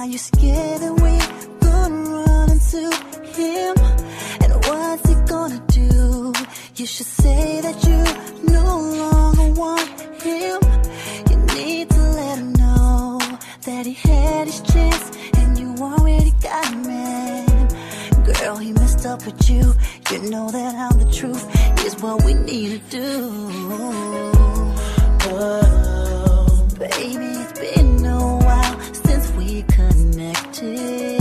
Are you scared that we're gonna run into him? And what's he gonna do? You should say that you no longer want him. You need to let him know that he had his chance and you already got a man. Girl, he messed up with you. You know that I'm the truth is what we need to do. Oh, baby, it's been a while since we connected.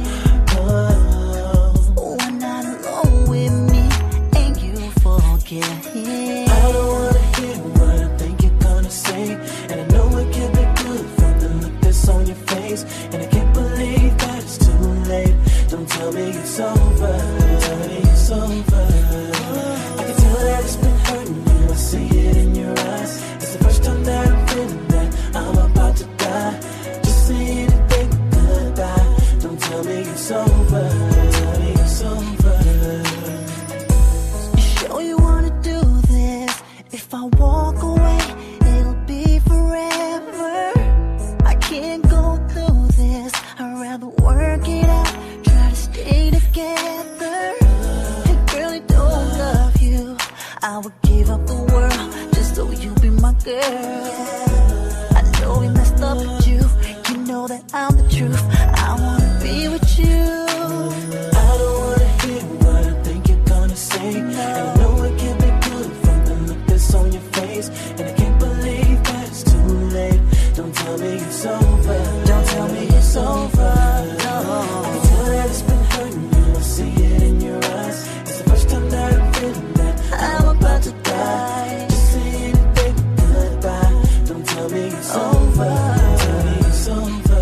Oh, one night alone with me and you forget him. I don't wanna hear what I think you're gonna say, and I know it can't be good from the look that's on your face. And I can't believe that it's too late. Don't tell me it's over. Tell me it's over. I can tell that it's been hurting you. I see it in your eyes. It's the first time that I'm feeling that I'm about to die. Just say anything goodbye. Don't tell me it's over. Tell me it's over. You sure you wanna do this? If I walk away, it'll be forever. I can't go through this. I'd rather work it out, try to stay together. And girl, I don't love you. I would give up the world just so you be my girl. I know we messed up with you. You know that I'm the truth. I wanna be with you. I don't wanna hear what I think you're gonna say. And I know it can't be good from the look that's on your face. And I can't believe that it's too late. Don't tell me it's over. Don't tell me it's over. No. I can tell that it's been hurting you. I see it in your eyes. It's the first time that I'm feeling that I'm about to die. Just say anything goodbye. Don't tell me it's over. Tell me it's over.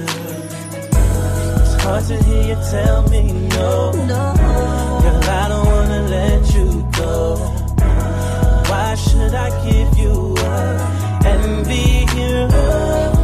It's hard to hear you tell me no. No. Girl, I don't wanna let you go. Why should I give you up and be here alone?